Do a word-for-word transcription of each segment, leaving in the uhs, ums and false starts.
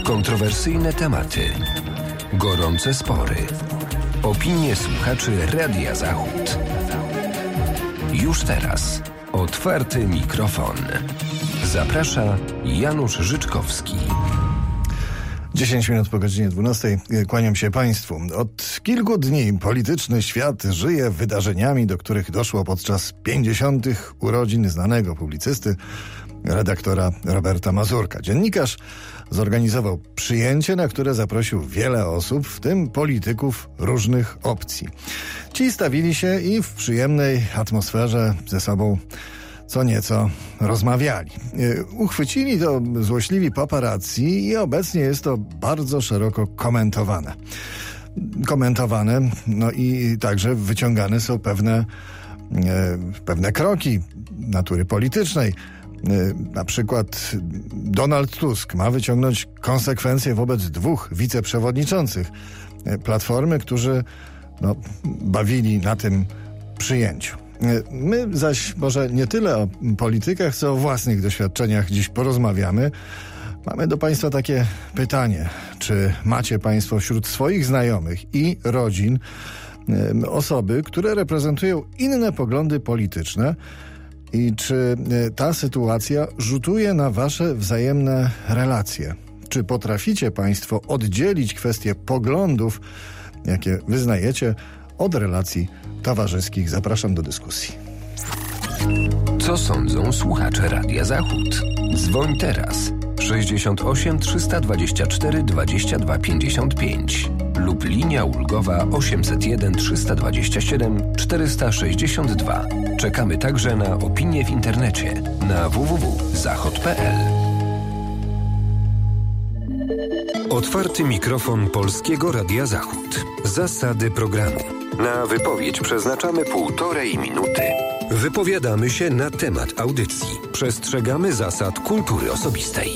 Kontrowersyjne tematy, gorące spory, opinie słuchaczy Radia Zachód. Już teraz otwarty mikrofon. Zaprasza Janusz Życzkowski. dziesięć minut po godzinie dwunastej. Kłaniam się Państwu. Od kilku dni polityczny świat żyje wydarzeniami, do których doszło podczas pięćdziesiątych urodzin znanego publicysty, redaktora Roberta Mazurka. Dziennikarz zorganizował przyjęcie, na które zaprosił wiele osób, w tym polityków różnych opcji. Ci stawili się i w przyjemnej atmosferze ze sobą co nieco rozmawiali. Uchwycili to złośliwi paparazzi i obecnie jest to bardzo szeroko komentowane. Komentowane, no i także wyciągane są pewne, e, pewne kroki natury politycznej. Na przykład Donald Tusk ma wyciągnąć konsekwencje wobec dwóch wiceprzewodniczących Platformy, którzy no, bawili na tym przyjęciu. My zaś może nie tyle o politykach, co o własnych doświadczeniach dziś porozmawiamy. Mamy do Państwa takie pytanie. Czy macie Państwo wśród swoich znajomych i rodzin osoby, które reprezentują inne poglądy polityczne? I czy ta sytuacja rzutuje na wasze wzajemne relacje? Czy potraficie Państwo oddzielić kwestie poglądów, jakie wyznajecie, od relacji towarzyskich? Zapraszam do dyskusji. Co sądzą słuchacze Radia Zachód? Dzwoń teraz sześćdziesiąt osiem trzysta dwadzieścia cztery dwadzieścia dwa pięćdziesiąt pięć lub linia ulgowa osiemset jeden trzysta dwadzieścia siedem czterysta sześćdziesiąt dwa. Czekamy także na opinie w internecie na w w w kropka zachod kropka p l. Otwarty mikrofon Polskiego Radia Zachód. Zasady programu. Na wypowiedź przeznaczamy półtorej minuty. Wypowiadamy się na temat audycji. Przestrzegamy zasad kultury osobistej.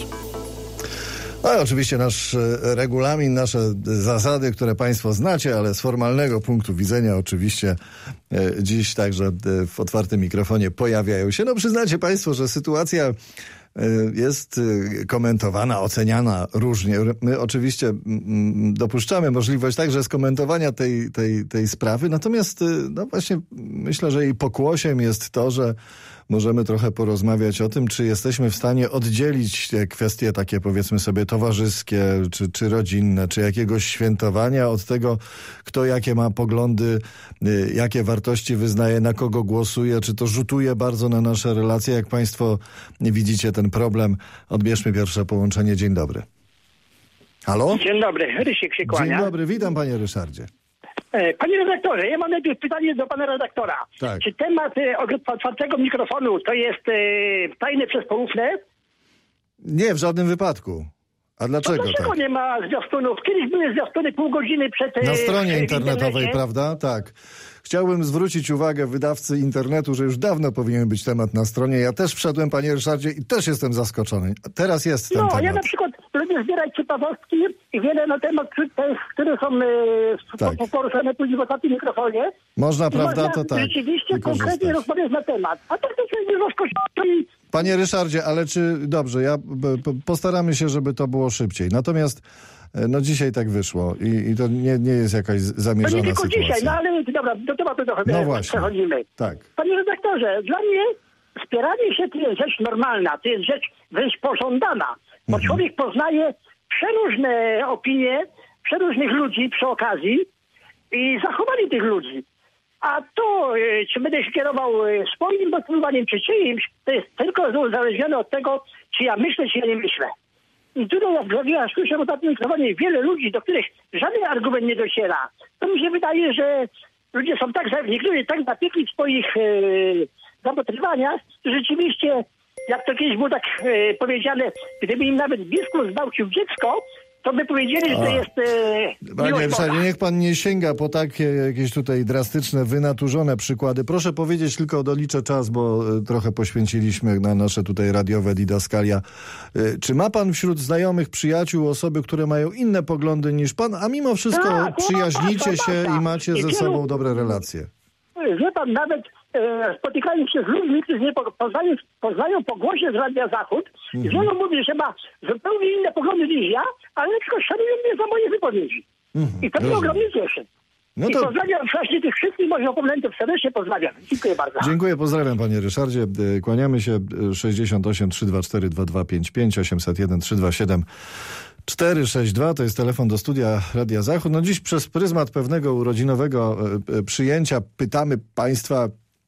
No i oczywiście nasz regulamin, nasze zasady, które Państwo znacie, ale z formalnego punktu widzenia oczywiście dziś także w otwartym mikrofonie pojawiają się. No przyznacie Państwo, że sytuacja jest komentowana, oceniana różnie. My oczywiście dopuszczamy możliwość także skomentowania tej, tej, tej sprawy, natomiast no właśnie myślę, że jej pokłosiem jest to, że możemy trochę porozmawiać o tym, czy jesteśmy w stanie oddzielić te kwestie takie, powiedzmy sobie, towarzyskie, czy, czy rodzinne, czy jakiegoś świętowania od tego, kto jakie ma poglądy, jakie wartości wyznaje, na kogo głosuje, czy to rzutuje bardzo na nasze relacje. Jak Państwo widzicie ten problem, odbierzmy pierwsze połączenie. Dzień dobry. Halo? Dzień dobry, Rysiek się kłania. Dzień dobry, witam Panie Ryszardzie. Panie redaktorze, ja mam najpierw pytanie do pana redaktora. Tak. Czy temat e, otwartego mikrofonu to jest e, tajne przez poufne? Nie, w żadnym wypadku. A dlaczego no dlaczego tak? nie ma zwiastunów? Kiedyś były zwiastuny pół godziny przed... Na stronie w internetowej, internecie. prawda? Tak. Chciałbym zwrócić uwagę wydawcy internetu, że już dawno powinien być temat na stronie. Ja też wszedłem, Panie Ryszardzie, i też jestem zaskoczony. Teraz jest ten No, temat. ja na przykład lubię zbierać ciekawostki i wiele na temat, które są e, Tak. poruszane później w ostatnim mikrofonie. Można, I prawda? można To tak. rzeczywiście wykorzystać. konkretnie rozmawiać na temat. A tak to się nie zaskoczyli. Panie Ryszardzie, ale czy... Dobrze, ja b, b, postaramy się, żeby to było szybciej. Natomiast no dzisiaj tak wyszło i, i to nie, nie jest jakaś zamierzona To nie tylko sytuacja. dzisiaj, no ale dobra, do tematu trochę No właśnie. przechodzimy. Tak. Panie redaktorze, dla mnie wspieranie się to jest rzecz normalna, to jest rzecz wręcz pożądana, bo Mhm. człowiek poznaje przeróżne opinie, przeróżnych ludzi przy okazji i zachowanie tych ludzi. A to, y, czy będę się kierował y, swoim postępowaniem, czy czyimś, to jest tylko uzależnione od tego, czy ja myślę, czy ja nie myślę. I tutaj, jak ja słyszę o takim mikrofonie wiele ludzi, do których żaden argument nie dociera, to mi się wydaje, że ludzie są tak, niektórzy tak zapiekli w swoich e, zapatrywaniach, że rzeczywiście, jak to kiedyś było tak e, powiedziane, gdyby im nawet biskup zgwałcił dziecko, to by powiedzieli, że to jest e, Panie miłość Ryszardzie, Boga. niech pan nie sięga po takie jakieś tutaj drastyczne, wynaturzone przykłady. Proszę powiedzieć, tylko doliczę czas, bo y, trochę poświęciliśmy na nasze tutaj radiowe didaskalia. Y, czy ma pan wśród znajomych, przyjaciół osoby, które mają inne poglądy niż pan, a mimo wszystko Tak, przyjaźnicie tak, się tak. i macie I ze wielu- sobą dobre relacje? Wie pan, nawet e, spotykając się z ludźmi, którzy mnie po, poznają, poznają po głosie z Radia Zachód, mhm. wielu mówi, że ma zupełnie inne poglądy niż ja, ale tylko szanują mnie za moje wypowiedzi. Mhm. I to mnie ogromnie cieszy. No to... I pozdrawiam właśnie tych wszystkich moich oponentów, serdecznie pozdrawiam. Dziękuję bardzo. Dziękuję, pozdrawiam panie Ryszardzie. Kłaniamy się. sześćdziesiąt osiem trzysta dwadzieścia cztery dwa dwa pięć pięć osiemset jeden trzysta dwadzieścia siedem cztery sześć dwa to jest telefon do studia Radia Zachód. No dziś przez pryzmat pewnego urodzinowego przyjęcia pytamy państwa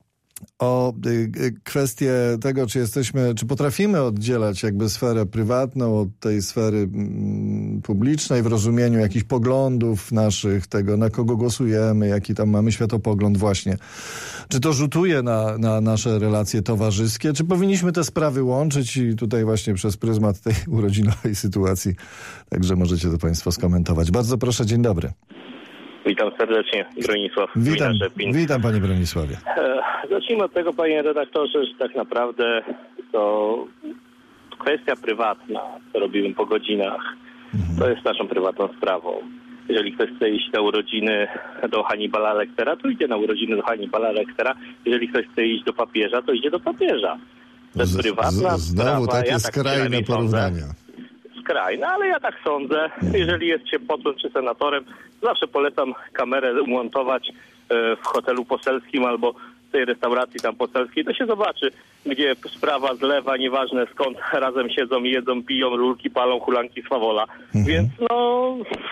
o kwestię tego, czy jesteśmy, czy potrafimy oddzielać jakby sferę prywatną od tej sfery mm, publicznej w rozumieniu jakichś poglądów naszych, tego na kogo głosujemy, jaki tam mamy światopogląd właśnie. Czy to rzutuje na, na nasze relacje towarzyskie, czy powinniśmy te sprawy łączyć i tutaj właśnie przez pryzmat tej urodzinowej sytuacji także możecie to państwo skomentować. Bardzo proszę, dzień dobry. Witam serdecznie, Bronisław. Witam, witam panie Bronisławie. E, zacznijmy od tego, panie redaktorze, że tak naprawdę to kwestia prywatna, co robimy po godzinach, mhm. to jest naszą prywatną sprawą. Jeżeli ktoś chce iść na urodziny do Hannibala Lectera, to idzie na urodziny do Hannibala Lectera. Jeżeli ktoś chce iść do papieża, to idzie do papieża. To jest prywatna z, z, znowu sprawa. takie ja skrajne tak porównania. Skrajne, ale ja tak sądzę. Jeżeli jest się posłem czy senatorem, zawsze polecam kamerę montować w hotelu poselskim albo w tej restauracji tam poselskiej. To się zobaczy, gdzie sprawa zlewa, nieważne skąd, razem siedzą, jedzą, piją, rurki palą, hulanki z fawola. Mhm. Więc no...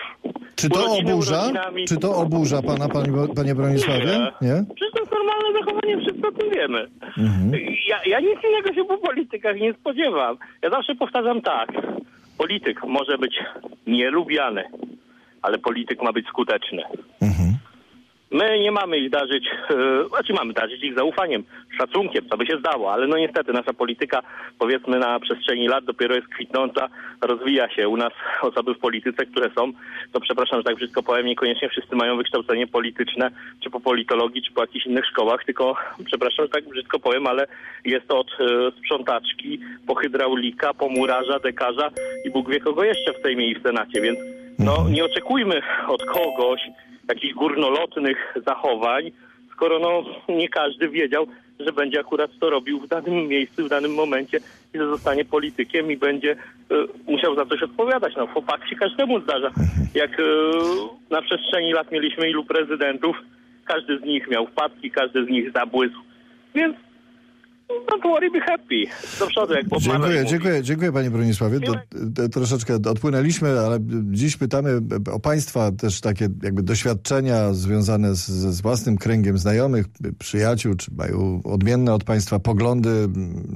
Czy to oburza? Urodzinami... Czy to oburza pana, panie, panie Bronisławie? Nie. Nie? Przecież to jest normalne zachowanie, wszyscy o tym wiemy. Mhm. Ja, ja nic innego się po politykach nie spodziewam. Ja zawsze powtarzam tak. Polityk może być nielubiany, ale polityk ma być skuteczny. Mhm. My nie mamy ich darzyć, yy, znaczy mamy darzyć ich zaufaniem, szacunkiem, co by się zdało, ale no niestety nasza polityka, powiedzmy na przestrzeni lat dopiero jest kwitnąca, rozwija się. U nas osoby w polityce, które są, to przepraszam, że tak wszystko powiem, niekoniecznie wszyscy mają wykształcenie polityczne, czy po politologii, czy po jakichś innych szkołach, tylko przepraszam, że tak brzydko powiem, ale jest od yy, sprzątaczki, po hydraulika, po murarza, dekarza i Bóg wie kogo jeszcze w Sejmie i w Senacie, więc no nie oczekujmy od kogoś jakichś górnolotnych zachowań, skoro no nie każdy wiedział, że będzie akurat to robił w danym miejscu, w danym momencie i że zostanie politykiem i będzie y, musiał za coś odpowiadać. No chłopak się każdemu zdarza. Jak y, na przestrzeni lat mieliśmy ilu prezydentów, każdy z nich miał wpadki, każdy z nich zabłysł. Więc don't worry, be happy. Do przodu, jak Bob Marley Dziękuję, mówi. dziękuję, dziękuję panie Bronisławie. Do, do, troszeczkę odpłynęliśmy, ale dziś pytamy o państwa też takie jakby doświadczenia związane z, z własnym kręgiem znajomych, przyjaciół, czy mają odmienne od państwa poglądy,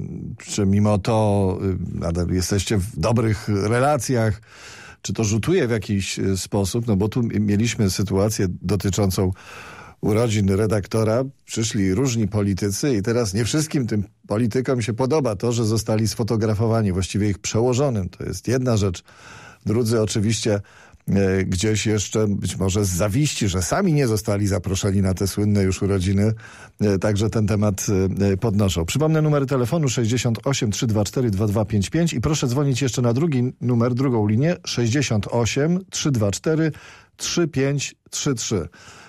czy mimo to nadal jesteście w dobrych relacjach, czy to rzutuje w jakiś sposób, no bo tu mieliśmy sytuację dotyczącą urodzin redaktora, przyszli różni politycy i teraz nie wszystkim tym politykom się podoba to, że zostali sfotografowani, właściwie ich przełożonym. To jest jedna rzecz. Drudzy oczywiście e, gdzieś jeszcze być może z zawiści, że sami nie zostali zaproszeni na te słynne już urodziny, e, także ten temat e, podnoszą. Przypomnę numery telefonu sześćdziesiąt osiem trzysta dwadzieścia cztery dwa dwa pięć pięć i proszę dzwonić jeszcze na drugi numer, drugą linię sześćdziesiąt osiem trzysta dwadzieścia cztery trzy pięć trzy trzy.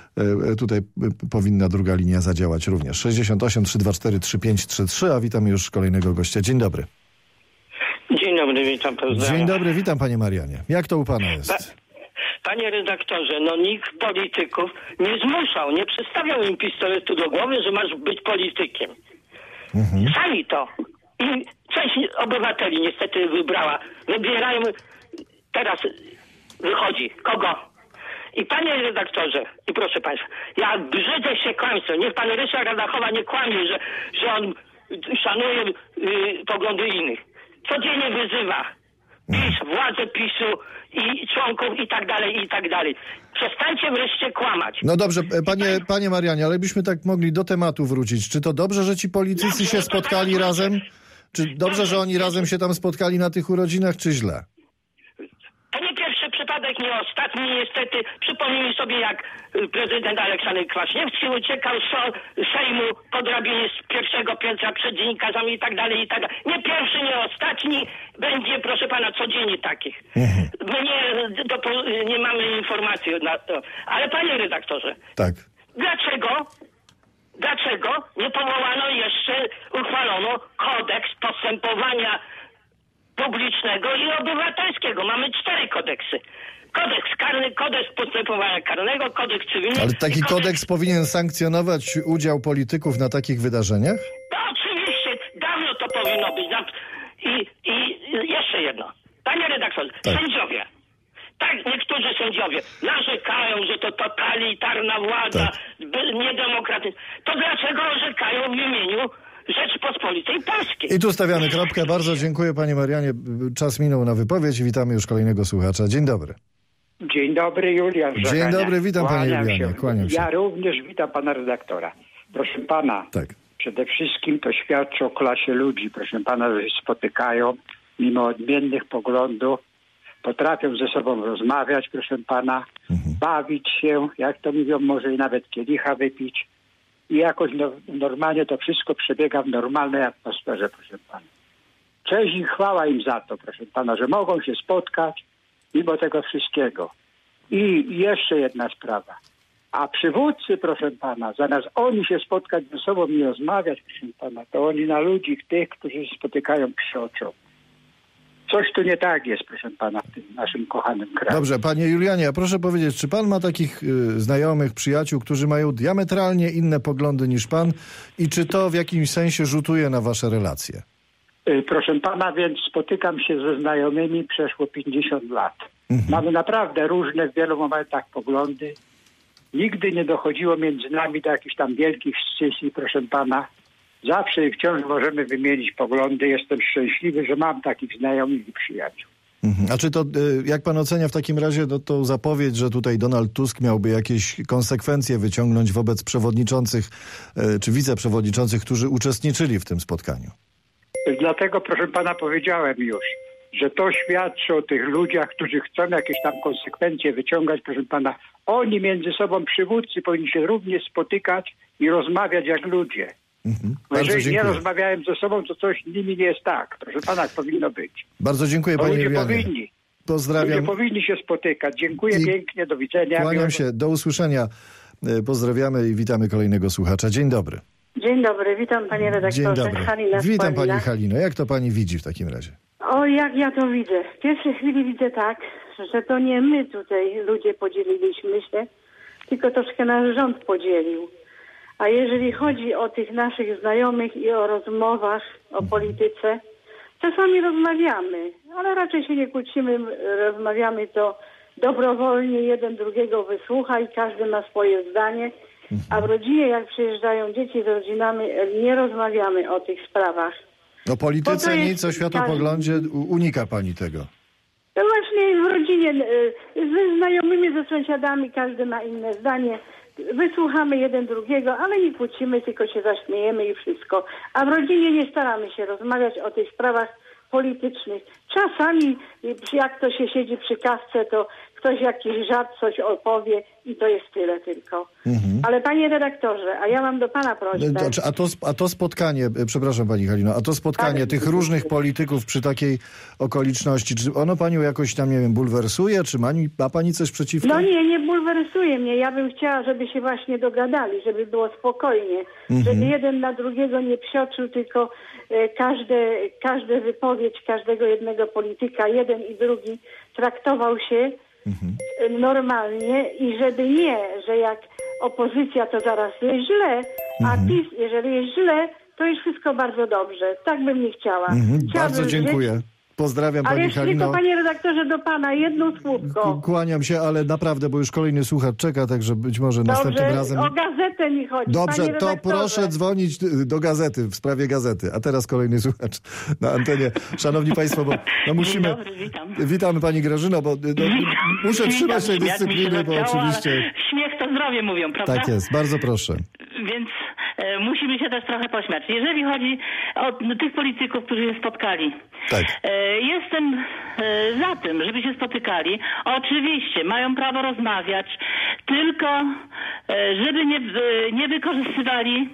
Tutaj powinna druga linia zadziałać również. sześćdziesiąt osiem trzysta dwadzieścia cztery trzy pięć trzy trzy, a witam już kolejnego gościa. Dzień dobry. Dzień dobry, witam. Pozdrawiam. Dzień dobry, witam panie Marianie. Jak to u pana jest? Pa, panie redaktorze, no nikt polityków nie zmuszał, nie przystawiał im pistoletu do głowy, że masz być politykiem. Mhm. Sami to. I część obywateli niestety wybrała. Wybierają, teraz wychodzi. Kogo? I panie redaktorze, i proszę państwa, ja brzydzę się kłamstwem. Niech pan Ryszard Radachowa nie kłamie, że, że on szanuje y, poglądy innych. Codziennie wyzywa PiS, władzę PiSu i członków i tak dalej, i tak dalej. Przestańcie wreszcie kłamać. No dobrze, panie, panie Marianie, ale byśmy tak mogli do tematu wrócić. Czy to dobrze, że ci politycy się spotkali razem? Czy dobrze, że oni razem się tam spotkali na tych urodzinach, czy źle? To nie pierwszy przypadek, nie ostatni niestety. Przypomnijmy sobie, jak prezydent Aleksander Kwaśniewski uciekał z Sejmu po drabinie z pierwszego piętra przed dziennikarzami i tak dalej, i tak dalej. Nie pierwszy, nie ostatni. Będzie, proszę pana, codziennie takich. Mhm. My nie, do, nie mamy informacji na to. Ale panie redaktorze. Tak. Dlaczego, dlaczego nie powołano jeszcze, uchwalono kodeks postępowania publicznego i obywatelskiego. Mamy cztery kodeksy. Kodeks karny, kodeks postępowania karnego, kodeks cywilny. Ale taki kodeks... kodeks powinien sankcjonować udział polityków na takich wydarzeniach? No oczywiście, dawno to powinno być. I, i jeszcze jedno. Panie redaktorze, tak. Sędziowie. Tak, niektórzy sędziowie narzekają, że to totalitarna władza, tak. niedemokratyczna. To dlaczego orzekają w imieniu Rzeczypospolitej Polskiej? I tu stawiamy kropkę. Bardzo dziękuję, panie Marianie. Czas minął na wypowiedź i witamy już kolejnego słuchacza. Dzień dobry. Dzień dobry, Julian Żagania. Dzień dobry, witam panie Julianie. Się. Kłaniam się. Ja również witam pana redaktora. Proszę pana, tak. Przede wszystkim to świadczy o klasie ludzi. Proszę pana, że się spotykają mimo odmiennych poglądów, potrafią ze sobą rozmawiać, proszę pana, mhm. bawić się, jak to mówią, może i nawet kielicha wypić. I jakoś no, normalnie to wszystko przebiega w normalnej atmosferze, proszę pana. Cześć i chwała im za to, proszę pana, że mogą się spotkać mimo tego wszystkiego. I jeszcze jedna sprawa. A przywódcy, proszę pana, zamiast oni się spotkać ze sobą i rozmawiać, proszę pana, to oni na ludzi, tych, którzy się spotykają, krzyczą. Coś tu nie tak jest, proszę pana, w tym naszym kochanym kraju. Dobrze, panie Julianie, a proszę powiedzieć, czy pan ma takich y, znajomych, przyjaciół, którzy mają diametralnie inne poglądy niż pan i czy to w jakimś sensie rzutuje na wasze relacje? Y, proszę pana, więc spotykam się ze znajomymi przeszło pięćdziesiąt lat. Mhm. Mamy naprawdę różne w wielu momentach poglądy. Nigdy nie dochodziło między nami do jakichś tam wielkich scysji, proszę pana. Zawsze i wciąż możemy wymienić poglądy. Jestem szczęśliwy, że mam takich znajomych i przyjaciół. Mhm. A czy to, jak pan ocenia w takim razie no, tą zapowiedź, że tutaj Donald Tusk miałby jakieś konsekwencje wyciągnąć wobec przewodniczących czy wiceprzewodniczących, którzy uczestniczyli w tym spotkaniu? Dlatego, proszę pana, powiedziałem już, że to świadczy o tych ludziach, którzy chcą jakieś tam konsekwencje wyciągać, proszę pana. Oni między sobą, przywódcy, powinni się również spotykać i rozmawiać jak ludzie. Mhm. Jeżeli dziękuję. Nie rozmawiałem ze sobą, to coś z nimi nie jest tak. Proszę pana, jak powinno być. Bardzo dziękuję, panie ludzie Julianie. powinni. Pozdrawiam. Ludzie powinni się spotykać. Dziękuję I pięknie, do widzenia. Kłaniam się, do usłyszenia. Pozdrawiamy i witamy kolejnego słuchacza. Dzień dobry. Dzień dobry, witam panie redaktorze. Dzień dobry. Halina witam pani Halino. Jak to pani widzi w takim razie? O, jak ja to widzę. W pierwszej chwili widzę tak, że to nie my tutaj ludzie podzieliliśmy się, tylko troszkę nasz rząd podzielił. A jeżeli chodzi o tych naszych znajomych i o rozmowach o polityce, czasami rozmawiamy, ale raczej się nie kłócimy, rozmawiamy to dobrowolnie, jeden drugiego wysłucha i każdy ma swoje zdanie. A w rodzinie, jak przyjeżdżają dzieci z rodzinami, nie rozmawiamy o tych sprawach. O polityce nic, o światopoglądzie unika pani tego. No właśnie w rodzinie, ze znajomymi, ze sąsiadami, każdy ma inne zdanie. Wysłuchamy jeden drugiego, ale nie kłócimy, tylko się zaśmiejemy i wszystko. A w rodzinie nie staramy się rozmawiać o tych sprawach politycznych. Czasami, jak to się siedzi przy kawce, to ktoś jakiś żart coś opowie i to jest tyle tylko. Mhm. Ale panie redaktorze, a ja mam do pana prośbę. A to, a to spotkanie, przepraszam pani Halino, a to spotkanie tak, tych różnych polityków przy takiej okoliczności, czy ono panią jakoś tam, nie wiem, bulwersuje, czy ma, ma pani coś przeciwko? No nie, nie bulwersuje mnie. Ja bym chciała, żeby się właśnie dogadali, żeby było spokojnie, mhm. żeby jeden na drugiego nie psioczył, tylko e, każde, każde wypowiedź każdego jednego polityka, jeden i drugi traktował się Mhm. normalnie i żeby nie, że jak opozycja to zaraz jest źle, a mhm. PiS, jeżeli jest źle, to jest wszystko bardzo dobrze. Tak bym nie chciała. Mhm. Bardzo dziękuję. Żyć. Pozdrawiam ale pani Halino. Ale panie redaktorze, do pana jedno słówko. Kłaniam się, ale naprawdę, bo już kolejny słuchacz czeka, także być może Dobrze, następnym razem... o gazetę mi chodzi. Dobrze, to proszę dzwonić do gazety, w sprawie gazety. A teraz kolejny słuchacz na antenie. Szanowni państwo, bo no musimy... Dzień dobry, witam. Witamy pani Grażyno, bo no, muszę trzymać tej dyscypliny, bo oczywiście... Śmiech to zdrowie mówią, prawda? Tak jest, bardzo proszę. Więc e, musimy się też trochę pośmiać. Jeżeli chodzi o no, tych polityków, którzy się spotkali. Tak. E, jestem e, za tym, żeby się spotykali. Oczywiście mają prawo rozmawiać, tylko e, żeby nie, e, nie wykorzystywali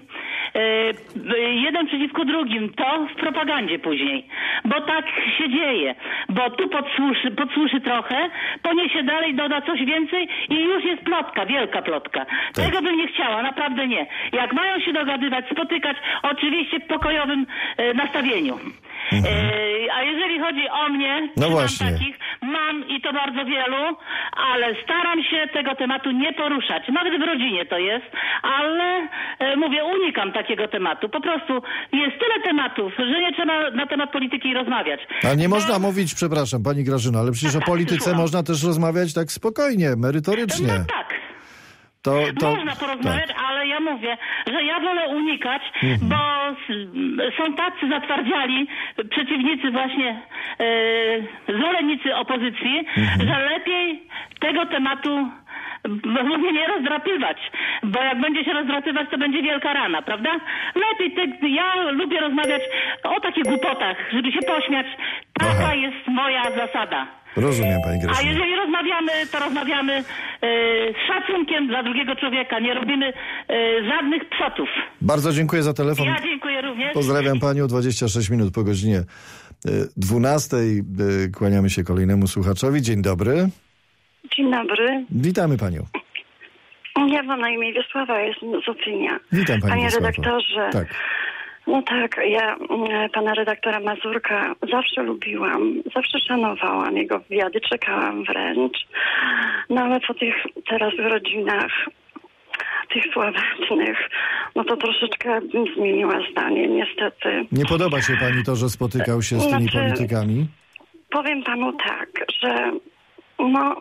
e, jeden przeciwko drugim, to w propagandzie później. Bo tak się dzieje. Bo tu podsłuszy, podsłuszy trochę, poniesie dalej, doda coś więcej i już jest plotka, wielka plotka. Tak. Tego bym nie chciała, naprawdę nie. Jak mają się dogadywać, spotykać, oczywiście w pokojowym e, nastawieniu. Mhm. E, a jeżeli chodzi o mnie, no mam właśnie. takich, mam i to bardzo wielu, ale staram się tego tematu nie poruszać. Nawet w rodzinie to jest, ale e, mówię, unikam takiego tematu. Po prostu jest tyle tematów, że nie trzeba na temat polityki rozmawiać. Ale nie Bo... można mówić, przepraszam, pani Grażyno, ale przecież o polityce Słucham. można też rozmawiać tak spokojnie, merytorycznie. No tak. To, to, Można porozmawiać, tak. Ale ja mówię, że ja wolę unikać, mhm. bo są tacy zatwardziali przeciwnicy właśnie, e, zwolennicy opozycji, mhm. że lepiej tego tematu mówię nie rozdrapywać, bo jak będzie się rozdrapywać, to będzie wielka rana, prawda? Lepiej, te, ja lubię rozmawiać o takich głupotach, żeby się pośmiać. Taka Aha. jest moja zasada. Rozumiem, pani Grażyna. A jeżeli rozmawiamy, to rozmawiamy e, z szacunkiem dla drugiego człowieka. Nie robimy e, żadnych psotów. Bardzo dziękuję za telefon. Ja dziękuję również. Pozdrawiam panią. dwadzieścia sześć minut po godzinie dwunastej. Kłaniamy się kolejnemu słuchaczowi. Dzień dobry. Dzień dobry. Witamy panią. Ja mam na imię Wiesława, jestem z Ocynia. Witam pani Panie Wiesława. redaktorze. Tak. No tak, ja pana redaktora Mazurka zawsze lubiłam, zawsze szanowałam jego wywiady, czekałam wręcz. No ale po tych teraz rodzinach, tych sławetnych, no to troszeczkę bym zmieniła zdanie, niestety. Nie podoba się pani to, że spotykał się z tymi znaczy, politykami? Powiem panu tak, że no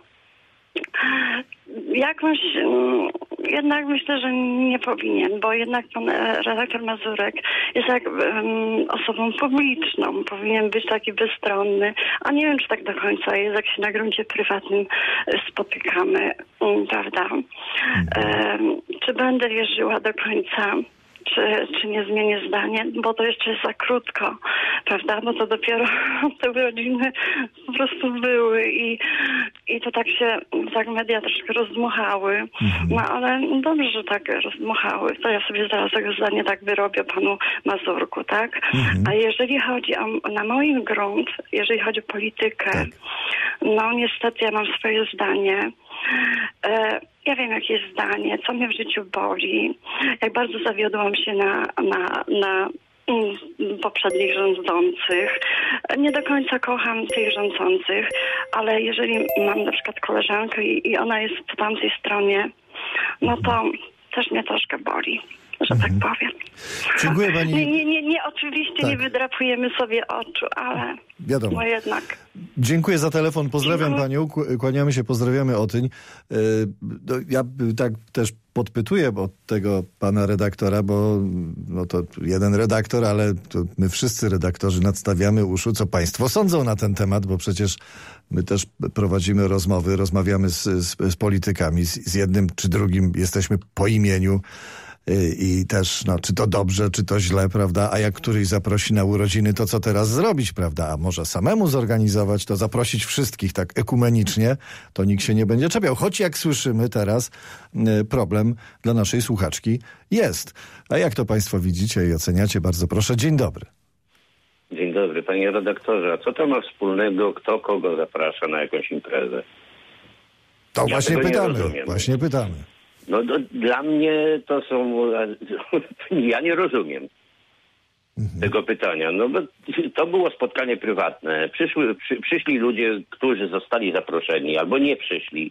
jakąś jednak myślę, że nie powinien, bo jednak pan redaktor Mazurek jest jak um, osobą publiczną, powinien być taki bezstronny, a nie wiem, czy tak do końca jest, jak się na gruncie prywatnym spotykamy, um, prawda? Mhm. Um, czy będę wierzyła do końca, czy, czy nie zmienię zdanie, bo to jeszcze jest za krótko, prawda, bo to dopiero te urodziny po prostu były i, i to tak się, tak media troszkę rozdmuchały, mhm. no ale dobrze, że tak rozdmuchały, to ja sobie zaraz tego zdanie tak wyrobię panu Mazurku, tak, mhm. A jeżeli chodzi o, na mój grunt, jeżeli chodzi o politykę, tak. No niestety ja mam swoje zdanie. E, ja wiem, jakie jest zdanie, co mnie w życiu boli, jak bardzo zawiodłam się na, na, na mm, poprzednich rządzących. Nie do końca kocham tych rządzących, ale jeżeli mam na przykład koleżankę i, i ona jest po tamtej stronie, no to też mnie troszkę boli, że mhm. tak powiem. Dziękuję pani. Nie, nie, nie, nie oczywiście tak. nie wydrapujemy sobie oczu, ale wiadomo. No jednak. Dziękuję za telefon, pozdrawiam no. panią, kłaniamy się, pozdrawiamy Otyń. Ja tak też podpytuję od tego pana redaktora, bo no to jeden redaktor, ale to my wszyscy redaktorzy nadstawiamy uszu, co państwo sądzą na ten temat, bo przecież my też prowadzimy rozmowy, rozmawiamy z, z, z politykami, z, z jednym czy drugim jesteśmy po imieniu. I też, no, czy to dobrze, czy to źle, prawda? A jak któryś zaprosi na urodziny, to co teraz zrobić, prawda? A może samemu zorganizować, to zaprosić wszystkich tak ekumenicznie, to nikt się nie będzie czepiał. Choć jak słyszymy teraz, problem dla naszej słuchaczki jest. A jak to państwo widzicie i oceniacie? Bardzo proszę. Dzień dobry. Dzień dobry, panie redaktorze. A co to ma wspólnego, kto kogo zaprasza na jakąś imprezę? To ja właśnie pytamy, właśnie pytamy. No do, dla mnie to są... Ja nie rozumiem mhm. tego pytania. No bo to było spotkanie prywatne. Przyszły, przy, przyszli ludzie, którzy zostali zaproszeni albo nie przyszli.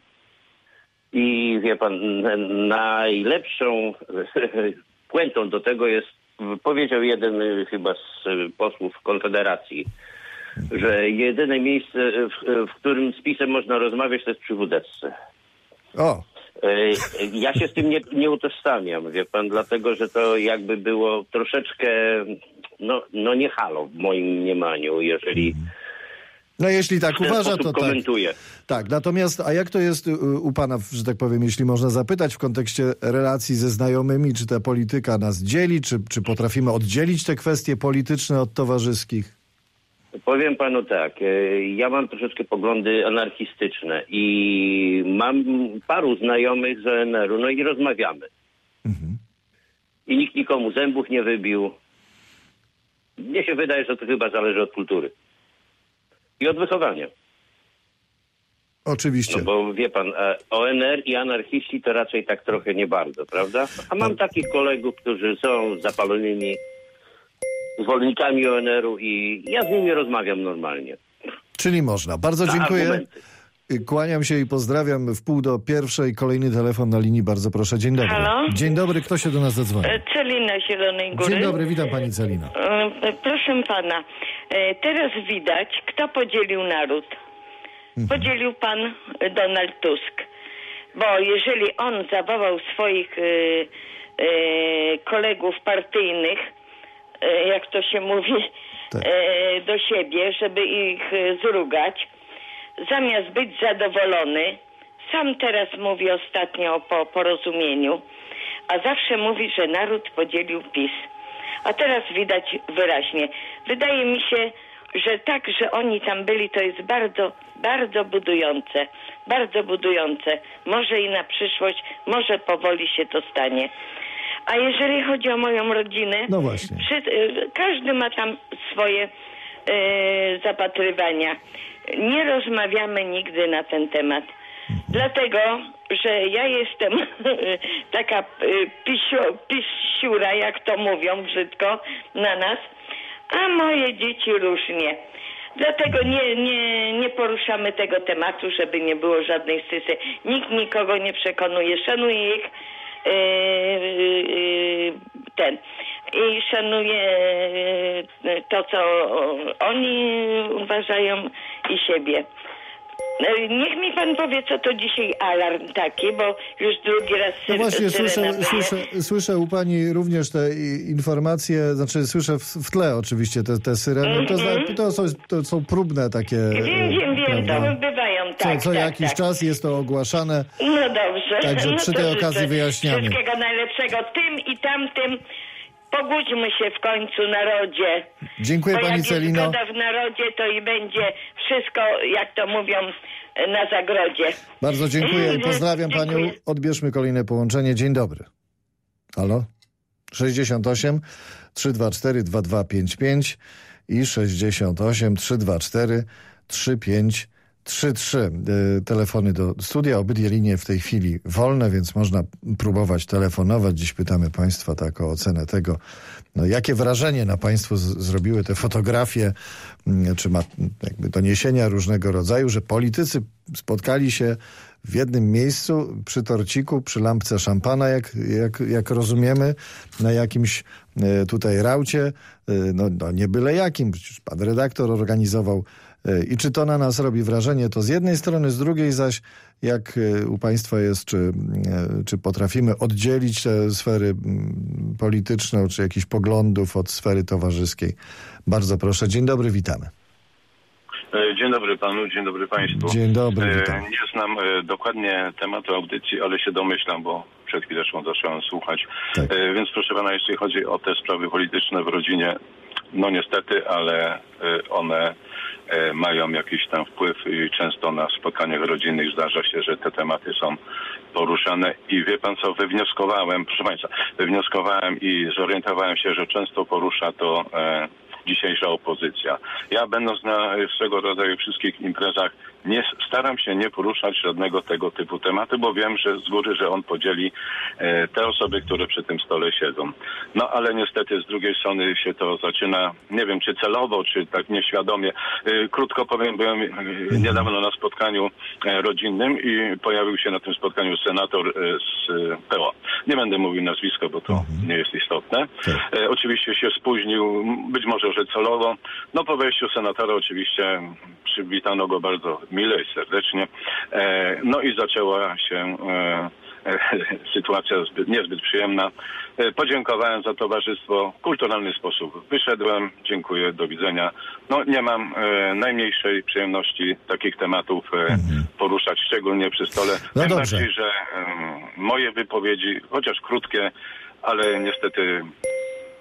I wie pan, najlepszą puentą do tego jest, powiedział jeden chyba z posłów Konfederacji, mhm. że jedyne miejsce, w, w którym z PiS-em można rozmawiać, to jest przy wódeczce. O! Ja się z tym nie, nie utożsamiam, wie pan, dlatego, że to jakby było troszeczkę, no, no nie halo w moim mniemaniu, jeżeli... No jeśli tak uważa, to komentuje. tak. Tak, natomiast, a jak to jest u pana, że tak powiem, jeśli można zapytać w kontekście relacji ze znajomymi, czy ta polityka nas dzieli, czy, czy potrafimy oddzielić te kwestie polityczne od towarzyskich? Powiem panu tak, ja mam troszeczkę poglądy anarchistyczne i mam paru znajomych z O N R u, no i rozmawiamy. Mhm. i nikt nikomu zębów nie wybił. Mnie się wydaje, że to chyba zależy od kultury i od wychowania. Oczywiście. No bo wie pan, O N R i anarchiści to raczej tak trochę nie bardzo, prawda? A mam takich kolegów, którzy są zapalonymi zwolennikami O N R-u i ja z nimi rozmawiam normalnie. Czyli można. Bardzo dziękuję. Argumenty. Kłaniam się i pozdrawiam. W pół do pierwszej kolejny telefon na linii. Bardzo proszę. Dzień dobry. Halo? Dzień dobry. Kto się do nas zadzwoni? Celina z Zielonej Góry. Dzień dobry. Witam pani Celina. Proszę pana, teraz widać, kto podzielił naród. Podzielił pan Donald Tusk. Bo jeżeli on zawołał swoich e, e, kolegów partyjnych, e, jak to się mówi, tak. e, do siebie, żeby ich zrugać, zamiast być zadowolony, sam teraz mówi ostatnio o po, porozumieniu, a zawsze mówi, że naród podzielił PiS. A teraz widać wyraźnie. Wydaje mi się, że tak, że oni tam byli, to jest bardzo, bardzo budujące. Bardzo budujące. Może i na przyszłość, może powoli się to stanie. A jeżeli chodzi o moją rodzinę, no właśnie. Przy, każdy ma tam swoje e, zapatrywania. Nie rozmawiamy nigdy na ten temat. Mhm. Dlatego, że ja jestem taka pisiu, pisiura, jak to mówią brzydko na nas, a moje dzieci różnie. Dlatego nie, nie, nie poruszamy tego tematu, żeby nie było żadnej scysy. Nikt nikogo nie przekonuje. Szanuję ich yy, yy, ten i szanuję to, co oni uważają i siebie. Niech mi pan powie, co to dzisiaj alarm taki, bo już drugi raz no właśnie, słyszę, słyszę, słyszę u pani również te informacje, znaczy słyszę w, w tle oczywiście te, te syreny. Mm-hmm. To, to, są, to są próbne takie... Wiem, wiem, wiem, to bywają, tak, Co, co tak, jakiś tak. czas jest to ogłaszane. No dobrze. Także no przy tej okazji wyjaśniamy. Wszystkiego najlepszego tym i tamtym. Pogódźmy się w końcu, narodzie. Dziękuję bo pani jak Celino. jest zgoda w narodzie, to i będzie wszystko, jak to mówią, na zagrodzie. Bardzo dziękuję i pozdrawiam dziękuję. panią. Odbierzmy kolejne połączenie. Dzień dobry. Halo? sześćdziesiąt osiem trzysta dwadzieścia cztery dwa dwa pięć pięć i sześćdziesiąt osiem trzysta dwadzieścia cztery trzy pięć trzy trzy. Telefony do studia. Obydwie linie w tej chwili wolne, więc można próbować telefonować. Dziś pytamy państwa tak o ocenę tego, no, jakie wrażenie na państwu z- zrobiły te fotografie, czy ma jakby doniesienia różnego rodzaju, że politycy spotkali się w jednym miejscu przy torciku, przy lampce szampana, jak, jak, jak rozumiemy, na jakimś e, tutaj raucie, e, no, no nie byle jakim, przecież pan redaktor organizował. E, I czy to na nas robi wrażenie, to z jednej strony, z drugiej zaś, jak e, u państwa jest, czy, e, czy potrafimy oddzielić te sfery m, polityczne, czy jakichś poglądów od sfery towarzyskiej. Bardzo proszę. Dzień dobry, witamy. Dzień dobry panu, dzień dobry państwu. Dzień dobry, witam. Nie znam dokładnie tematu audycji, ale się domyślam, bo przed chwileczką zacząłem słuchać. Tak. Więc proszę pana, jeśli chodzi o te sprawy polityczne w rodzinie, no niestety, ale one mają jakiś tam wpływ i często na spotkaniach rodzinnych zdarza się, że te tematy są poruszane i wie pan co, wywnioskowałem, proszę państwa, wywnioskowałem i zorientowałem się, że często porusza to e, dzisiejsza opozycja. Ja będąc na swego rodzaju wszystkich imprezach nie staram się nie poruszać żadnego tego typu tematu, bo wiem, że z góry, że on podzieli e, te osoby, które przy tym stole siedzą. No ale niestety z drugiej strony się to zaczyna, nie wiem czy celowo, czy tak nieświadomie. E, krótko powiem, byłem e, niedawno na spotkaniu e, rodzinnym i pojawił się na tym spotkaniu senator e, z e, P O. Nie będę mówił nazwiska, bo to mhm. nie jest istotne. E, oczywiście się spóźnił, być może, że celowo. No po wejściu senatora oczywiście przywitano go bardzo mile i serdecznie. E, no i zaczęła się e, e, sytuacja zbyt, niezbyt przyjemna. E, podziękowałem za towarzystwo. W kulturalny sposób wyszedłem. Dziękuję, do widzenia. No nie mam e, najmniejszej przyjemności takich tematów e, mhm. poruszać, szczególnie przy stole. No Tym dobrze. bardziej, że e, moje wypowiedzi, chociaż krótkie, ale niestety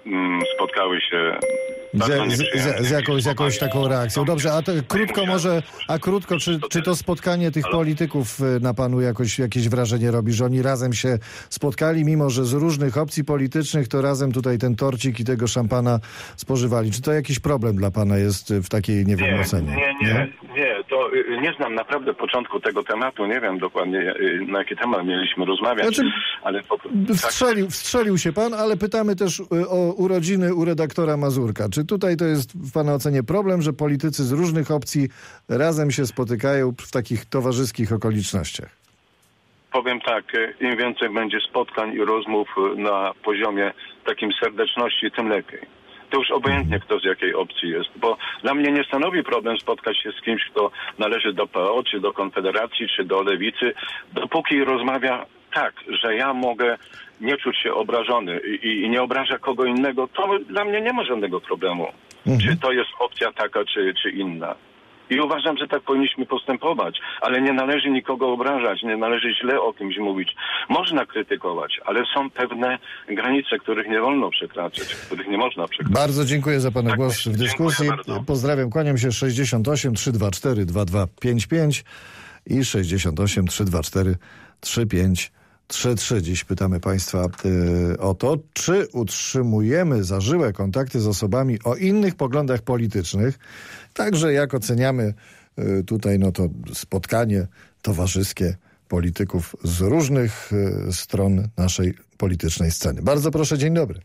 mm, spotkały się Z, z, z, z, jakąś, z jakąś taką reakcją. Dobrze, a to krótko może, a krótko, czy, czy to spotkanie tych polityków na panu jakoś, jakieś wrażenie robi, że oni razem się spotkali, mimo że z różnych opcji politycznych, to razem tutaj ten torcik i tego szampana spożywali. Czy to jakiś problem dla pana jest w takiej, nie wiem, ocenie? Nie, nie, nie, nie, to nie znam naprawdę początku tego tematu, nie wiem dokładnie na jaki temat mieliśmy rozmawiać, znaczy, ale... Po, wstrzelił, wstrzelił się pan, ale pytamy też o urodziny u redaktora Mazurka. Czy tutaj to jest w pana ocenie problem, że politycy z różnych opcji razem się spotykają w takich towarzyskich okolicznościach? Powiem tak, im więcej będzie spotkań i rozmów na poziomie takim serdeczności, tym lepiej. To już obojętnie kto z jakiej opcji jest, bo dla mnie nie stanowi problem spotkać się z kimś, kto należy do P O, czy do Konfederacji, czy do Lewicy, dopóki rozmawia tak, że ja mogę nie czuć się obrażony i, i nie obraża kogo innego, to dla mnie nie ma żadnego problemu. Mhm. Czy to jest opcja taka, czy, czy inna. I uważam, że tak powinniśmy postępować, ale nie należy nikogo obrażać, nie należy źle o kimś mówić. Można krytykować, ale są pewne granice, których nie wolno przekraczać, których nie można przekraczać. Bardzo dziękuję za pana tak, głos w dyskusji. Pozdrawiam, kłaniam się. sześćdziesiąt osiem trzysta dwadzieścia cztery dwa dwa pięć pięć i sześćdziesiąt osiem trzysta dwadzieścia cztery trzy pięć trzy trzy. Dziś pytamy państwa y, o to, czy utrzymujemy zażyłe kontakty z osobami o innych poglądach politycznych. Także jak oceniamy y, tutaj no to spotkanie towarzyskie polityków z różnych y, stron naszej politycznej sceny. Bardzo proszę, dzień dobry.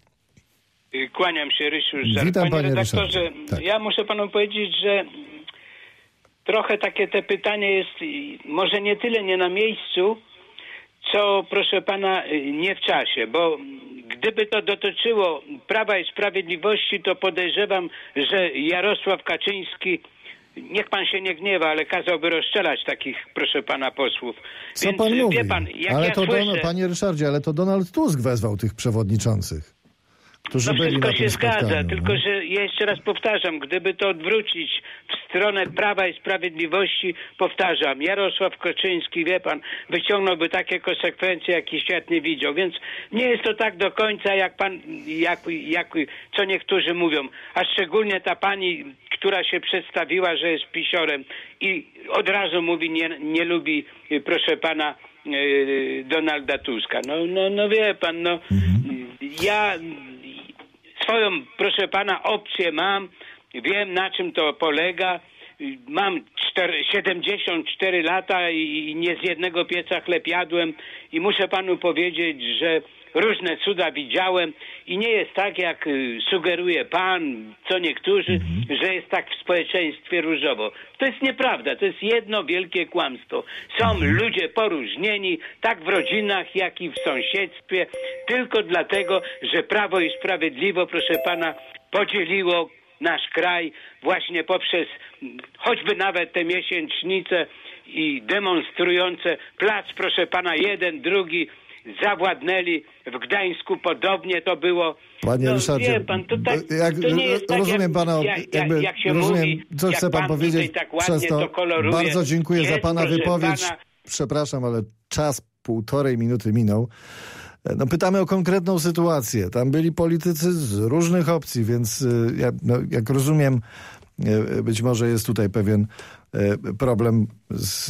Kłaniam się, Rysiu. Witam, panie, panie redaktorze. Tak. Ja muszę panu powiedzieć, że trochę takie te pytanie jest może nie tyle nie na miejscu, co, proszę pana, nie w czasie, bo gdyby to dotyczyło Prawa i Sprawiedliwości, to podejrzewam, że Jarosław Kaczyński, niech pan się nie gniewa, ale kazałby rozstrzelać takich, proszę pana, posłów. Co Więc pan mówi? wie pan, jak ale ja to słyszę... Don, panie Ryszardzie, ale to Donald Tusk wezwał tych przewodniczących. No wszystko się zgadza, tylko że ja jeszcze raz powtarzam, gdyby to odwrócić w stronę Prawa i Sprawiedliwości, powtarzam, Jarosław Kaczyński, wie pan, wyciągnąłby takie konsekwencje, jakie świat nie widział, więc nie jest to tak do końca, jak pan, jak, jak co niektórzy mówią, a szczególnie ta pani, która się przedstawiła, że jest pisiorem i od razu mówi, nie, nie lubi, proszę pana, Donalda Tuska. No, no, no wie pan, no ja swoją, proszę pana, opcję mam, wiem na czym to polega, mam siedemdziesiąt cztery lata i nie z jednego pieca chleb jadłem i muszę panu powiedzieć, że różne cuda widziałem i nie jest tak, jak sugeruje pan, co niektórzy, mhm. że jest tak w społeczeństwie różowo. To jest nieprawda, to jest jedno wielkie kłamstwo. Są mhm. ludzie poróżnieni, tak w rodzinach, jak i w sąsiedztwie, tylko dlatego, że Prawo i Sprawiedliwość, proszę pana, podzieliło nasz kraj właśnie poprzez choćby nawet te miesięcznice i demonstrujące plac, proszę pana, jeden, drugi, zawładnęli w Gdańsku, podobnie to było. Panie no, Ryszardzie, wie pan, to tak, jak, to nie jest rozumiem tak, pana, jak, jakby, jak się rozumiem, mówi, co jak chce pan, pan powiedzieć tak ładnie przez to. to koloruje. Bardzo dziękuję jest, za pana wypowiedź. Pana... Przepraszam, ale czas półtorej minuty minął. No, pytamy o konkretną sytuację. Tam byli politycy z różnych opcji, więc ja, no, jak rozumiem, być może jest tutaj pewien problem z,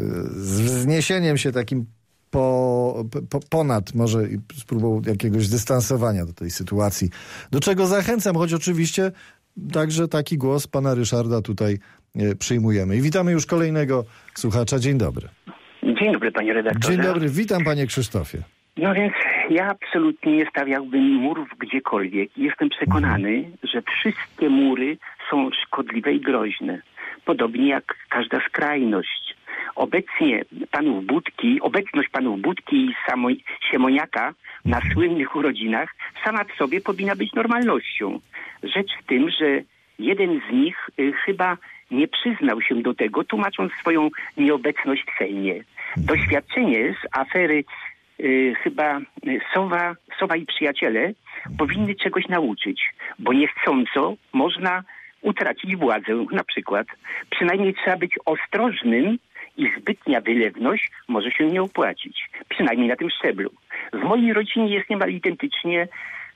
z wzniesieniem się takim po, po, ponad może z próbą jakiegoś dystansowania do tej sytuacji. Do czego zachęcam, choć oczywiście także taki głos pana Ryszarda tutaj przyjmujemy. I witamy już kolejnego słuchacza. Dzień dobry. Dzień dobry, panie redaktorze. Dzień dobry, witam panie Krzysztofie. No więc ja absolutnie nie stawiałbym murów gdziekolwiek. Jestem przekonany, że wszystkie mury są szkodliwe i groźne. Podobnie jak każda skrajność. Obecnie panów Budki, obecność panów Budki i Samo- Siemoniaka na słynnych urodzinach sama w sobie powinna być normalnością. Rzecz w tym, że jeden z nich y, chyba nie przyznał się do tego, tłumacząc swoją nieobecność w Sejmie. Doświadczenie z afery y, chyba Sowa, Sowa i przyjaciele powinny czegoś nauczyć, bo niechcąco można utracić władzę na przykład. Przynajmniej trzeba być ostrożnym i zbytnia wylewność może się nie opłacić. Przynajmniej na tym szczeblu. W mojej rodzinie jest niemal identycznie.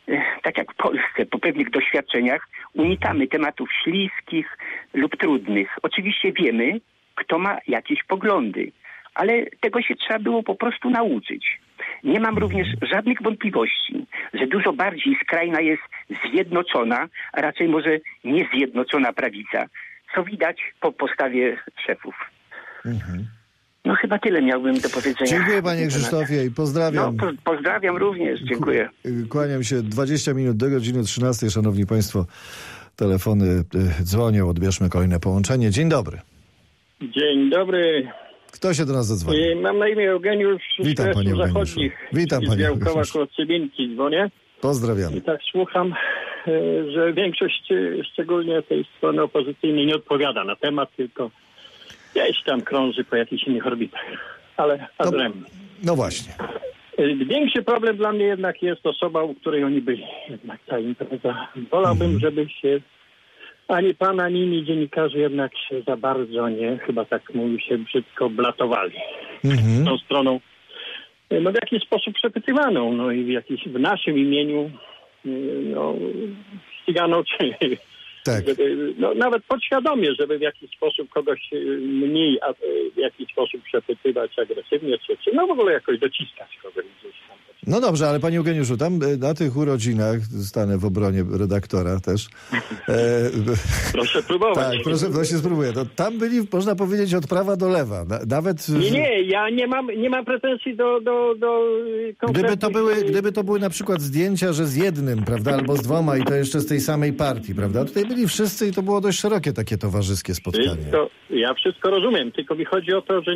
tak jak w Polsce, po pewnych doświadczeniach unikamy tematów śliskich lub trudnych. Oczywiście wiemy, kto ma jakieś poglądy, ale tego się trzeba było po prostu nauczyć. Nie mam również żadnych wątpliwości, że dużo bardziej skrajna jest zjednoczona, a raczej może niezjednoczona prawica, co widać po postawie szefów. Mhm. No chyba tyle miałbym do powiedzenia. Dziękuję panie Krzysztofie i pozdrawiam. No, po, pozdrawiam również, dziękuję. Kłaniam się. dwadzieścia minut do godziny trzynastej. Szanowni państwo, telefony dzwonią, odbierzmy kolejne połączenie. Dzień dobry. Dzień dobry. Kto się do nas zadzwonił? Mam na imię Eugeniusz z Witam panie Eugeniuszu. Zachodnich. Witam panie Eugeniuszu. Z Białkowa koło Cybinki dzwonię. Pozdrawiam. I tak słucham, że większość, szczególnie tej strony opozycyjnej, nie odpowiada na temat, tylko gdzieś tam krąży po jakichś innych orbitach. Ale adrem. No, no właśnie. Większy problem dla mnie jednak jest osoba, u której oni byli. Jednak ta impreza. Wolałbym, mhm. żeby się ani pan, ani inni dziennikarze jednak się za bardzo nie, chyba tak mówi się brzydko, blatowali. Mhm. Tą stroną, no w jakiś sposób przepytywaną, no i w jakiś, w naszym imieniu, no, ścigano, czy tak. żeby, no, nawet podświadomie, żeby w jakiś sposób kogoś mniej, a w jakiś sposób przepytywać agresywnie, czy, czy no w ogóle jakoś dociskać kogoś gdzieś tam. No dobrze, ale panie Eugeniuszu, tam na tych urodzinach, stanę w obronie redaktora też. E, proszę próbować. Tak, proszę, właśnie spróbuję. To tam byli, można powiedzieć, od prawa do lewa. Nawet... Nie, nie, ja nie mam, nie mam pretensji do, do, do gdyby to były, gdyby to były na przykład zdjęcia, że z jednym, prawda, albo z dwoma i to jeszcze z tej samej partii, prawda? Tutaj byli wszyscy i to było dość szerokie takie towarzyskie spotkanie. To, ja wszystko rozumiem, tylko mi chodzi o to, że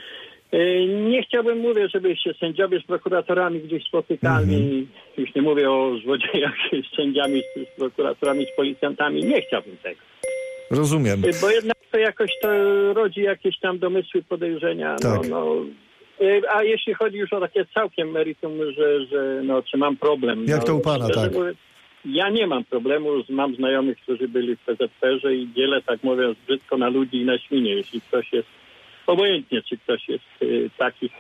nie chciałbym, mówię, żeby się sędziowie z prokuratorami gdzieś spotykali. Mm-hmm. Już nie mówię o złodziejach z sędziami, z prokuratorami, z policjantami. Nie chciałbym tego. Rozumiem. Bo jednak to jakoś to rodzi jakieś tam domysły, podejrzenia. Tak. No, no. A jeśli chodzi już o takie całkiem meritum, że, że no, czy mam problem. Jak no, to u pana, tak? Mówię, ja nie mam problemu. Mam znajomych, którzy byli w P Z P erze i dzielę, tak mówiąc brzydko, na ludzi i na świnie. Jeśli ktoś jest obojętnie, czy ktoś jest y, takich,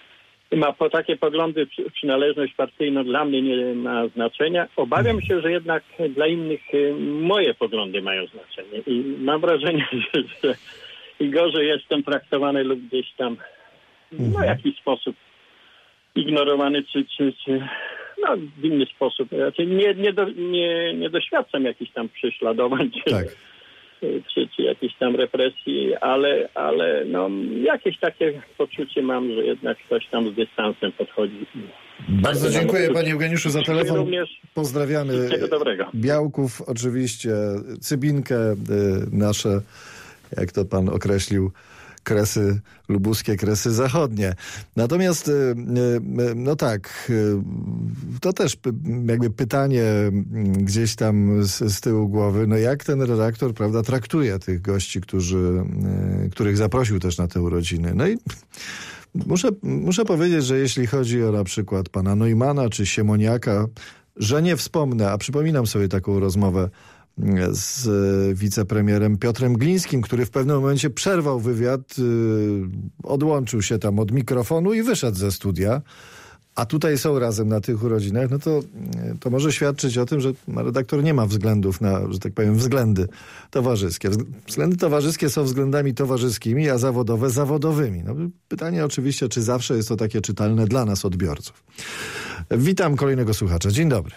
ma po takie poglądy, przy, przynależność partyjna dla mnie nie ma znaczenia. Obawiam się, że jednak dla innych y, moje poglądy mają znaczenie. I mam wrażenie, że, że i gorzej jestem traktowany lub gdzieś tam no, w jakiś sposób ignorowany, czy, czy, czy no, w inny sposób. Znaczy, nie, nie, do, nie, nie doświadczam jakichś tam prześladowań, czy, tak. Czy, czy jakiejś tam represji, ale, ale no, jakieś takie poczucie mam, że jednak ktoś tam z dystansem podchodzi. Bardzo tak, dziękuję no, panie Eugeniuszu za telefon. Również pozdrawiamy wszystkiego dobrego. Białków, oczywiście, Cybinkę, nasze, jak to pan określił, Kresy lubuskie, Kresy zachodnie. Natomiast, no tak, to też jakby pytanie gdzieś tam z, z tyłu głowy, no jak ten redaktor, prawda, traktuje tych gości, którzy, których zaprosił też na te urodziny. No i muszę, muszę powiedzieć, że jeśli chodzi o na przykład pana Neumana czy Siemoniaka, że nie wspomnę, a przypominam sobie taką rozmowę z wicepremierem Piotrem Glińskim, który w pewnym momencie przerwał wywiad, odłączył się tam od mikrofonu i wyszedł ze studia, a tutaj są razem na tych urodzinach, no to, to może świadczyć o tym, że redaktor nie ma względów na, że tak powiem, względy towarzyskie. Względy towarzyskie są względami towarzyskimi, a zawodowe zawodowymi. No, pytanie oczywiście, czy zawsze jest to takie czytelne dla nas, odbiorców. Witam kolejnego słuchacza. Dzień dobry.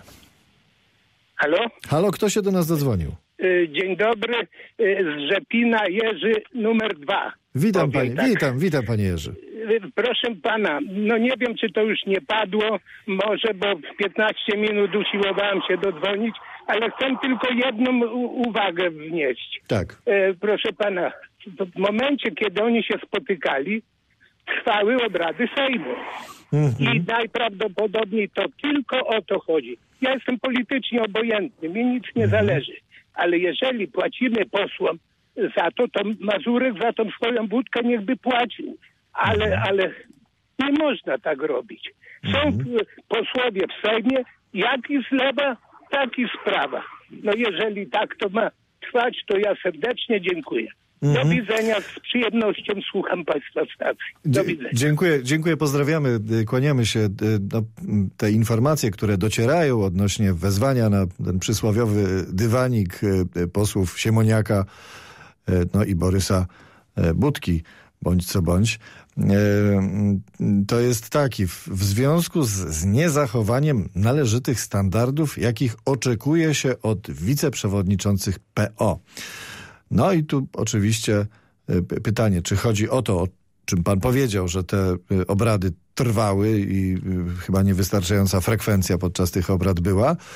Halo? Halo, kto się do nas zadzwonił? Dzień dobry, z Rzepina, Jerzy numer dwa. Witam panie, tak. witam, witam panie Jerzy. Proszę pana, no nie wiem, czy to już nie padło, może, bo w piętnaście minut usiłowałem się dodzwonić, ale chcę tylko jedną u- uwagę wnieść. Tak. E, proszę pana, w momencie, kiedy oni się spotykali, trwały obrady Sejmu. Mm-hmm. I najprawdopodobniej to tylko o to chodzi. Ja jestem politycznie obojętny, mi nic nie mm-hmm. zależy. Ale jeżeli płacimy posłom za to, to Mazurek za tą swoją budkę niechby płacił. Ale, mm-hmm. ale nie można tak robić. Są mm-hmm. posłowie w Sejmie, jak i z lewa, tak i z prawa. No jeżeli tak to ma trwać, to ja serdecznie dziękuję. Do Mhm. widzenia, z przyjemnością słucham państwa stacji. Do Dzie- widzenia. Dziękuję, dziękuję, pozdrawiamy, y, kłaniamy się. Y, No, m, te informacje, które docierają odnośnie wezwania na ten przysłowiowy dywanik y, y, posłów Siemoniaka y, no i Borysa y, Budki, bądź co bądź, y, y, to jest taki, w, w związku z, z niezachowaniem należytych standardów, jakich oczekuje się od wiceprzewodniczących P O. No i tu oczywiście y, p- pytanie, czy chodzi o to, o czym pan powiedział, że te y, obrady trwały i y, chyba niewystarczająca frekwencja podczas tych obrad była, y,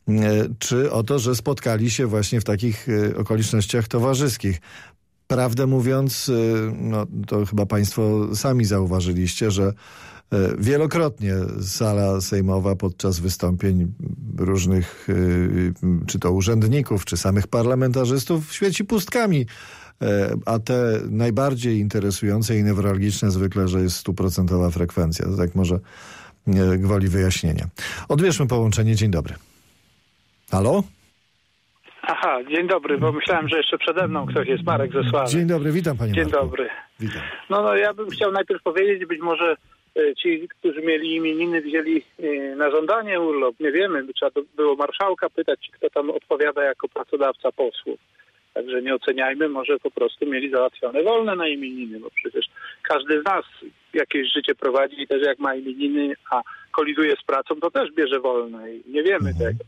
czy o to, że spotkali się właśnie w takich y, okolicznościach towarzyskich. Prawdę mówiąc, y, no, to chyba państwo sami zauważyliście, że y, wielokrotnie sala sejmowa podczas wystąpień różnych, y, czy to urzędników, czy samych parlamentarzystów, świeci pustkami. E, A te najbardziej interesujące i newralgiczne zwykle, że jest stuprocentowa frekwencja. To tak może e, gwoli wyjaśnienia. Odbierzmy połączenie. Dzień dobry. Halo? Aha, dzień dobry, bo myślałem, że jeszcze przede mną ktoś jest, Marek ze Sławy. Dzień dobry, witam panie Dzień Marku. dobry. Witam. No, no ja bym chciał najpierw powiedzieć, być może e, ci, którzy mieli imieniny, wzięli e, na żądanie urlop. Nie wiemy, by trzeba to było marszałka pytać, czy kto tam odpowiada jako pracodawca posłów. Także nie oceniajmy, może po prostu mieli załatwione wolne na imieniny, bo przecież każdy z nas jakieś życie prowadzi i też jak ma imieniny, a koliduje z pracą, to też bierze wolne i nie wiemy Mhm. tego.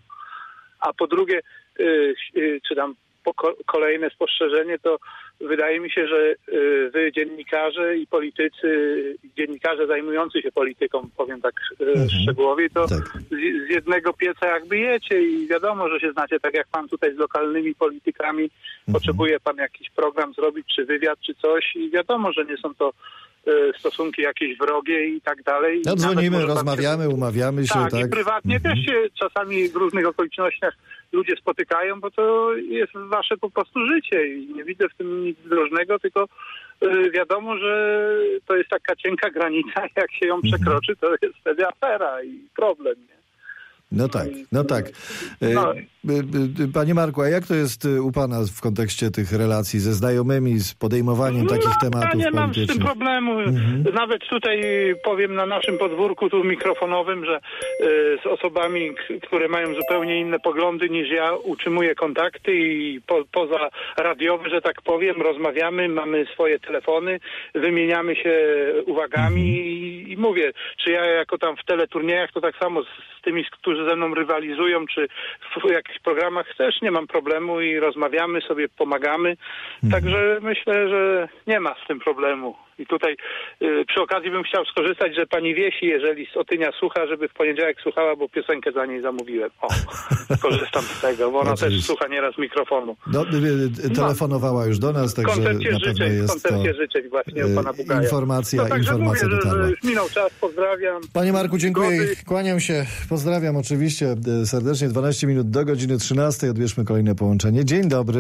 A po drugie, y, y, czy tam po ko- kolejne spostrzeżenie, to wydaje mi się, że y, wy dziennikarze i politycy, dziennikarze zajmujący się polityką, powiem tak y, Mhm. szczegółowi, to Tak. z, z jednego pieca jakby jecie i wiadomo, że się znacie, tak jak pan tutaj z lokalnymi politykami, Mhm. potrzebuje pan jakiś program zrobić, czy wywiad, czy coś i wiadomo, że nie są to y, stosunki jakieś wrogie i tak dalej. No, I dzwonimy, nawet może pan rozmawiamy, się... umawiamy się. Tak, Tak, i prywatnie też się czasami w różnych okolicznościach ludzie spotykają, bo to jest wasze po prostu życie i nie widzę w tym nic groźnego, tylko y, wiadomo, że to jest taka cienka granica, jak się ją przekroczy, to jest wtedy afera i problem, nie? No tak, no tak. E, No. y, y, y, Panie Marku, a jak to jest y, u pana w kontekście tych relacji ze znajomymi, z podejmowaniem takich no, tematów ja nie mam z tym politycznych? problemu. Mhm. Nawet tutaj powiem na naszym podwórku tu mikrofonowym, że y, z osobami, k- które mają zupełnie inne poglądy niż ja, utrzymuję kontakty i po, poza radiowe, że tak powiem, rozmawiamy, mamy swoje telefony, wymieniamy się uwagami i, i mówię, czy ja jako tam w teleturniejach, to tak samo z, z tymi, którzy ze mną rywalizują, czy w jakichś programach też nie mam problemu i rozmawiamy sobie, pomagamy. Także myślę, że nie ma z tym problemu. I tutaj y, przy okazji bym chciał skorzystać, że pani Wiesi, jeżeli z Otynia słucha, żeby w poniedziałek słuchała, bo piosenkę za niej zamówiłem. O, skorzystam z tego, bo ona Oczywiście. też słucha nieraz mikrofonu. No, y, y, telefonowała już do nas, W także koncercie na pewno życzeń, w jest to koncercie życzeń właśnie y, u pana Bugaja. informacja, no, także informacja mówię, że, dotarła. że już minął czas, pozdrawiam. Panie Marku, dziękuję. Zgody. Kłaniam się. Pozdrawiam oczywiście y, serdecznie. dwanaście minut do godziny trzynastej. Odbierzmy kolejne połączenie. Dzień dobry.